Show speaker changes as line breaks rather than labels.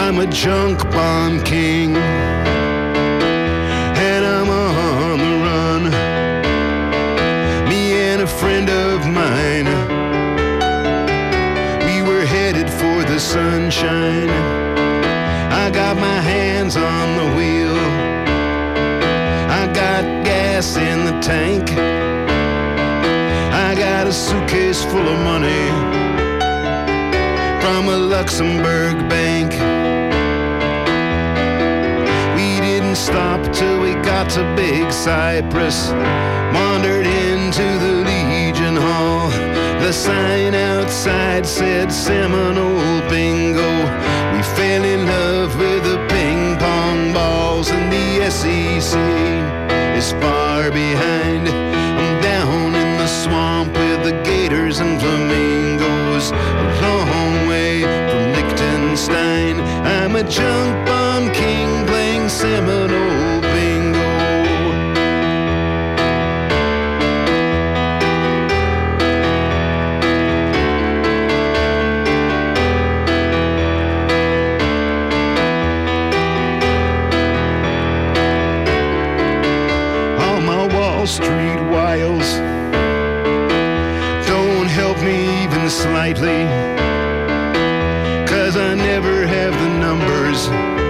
I'm a junk bond king, and I'm on the run. Me and a friend of mine, we were headed for the sunshine. I got my hands on the wheel, I got gas in the tank, I got a suitcase full of money from a Luxembourg bank. We didn't stop till we got to Big Cypress, wandered into the Legion Hall. The sign outside said Seminole Bingo. We fell in love with the ping pong balls, and the SEC is far behind. I'm down in the swamp with the gators and flamingos, a long way from Liechtenstein. I'm a junk bomb king playing Seminole Bingo. All my Wall Street wiles don't help me even slightly, 'cause I never have the numbers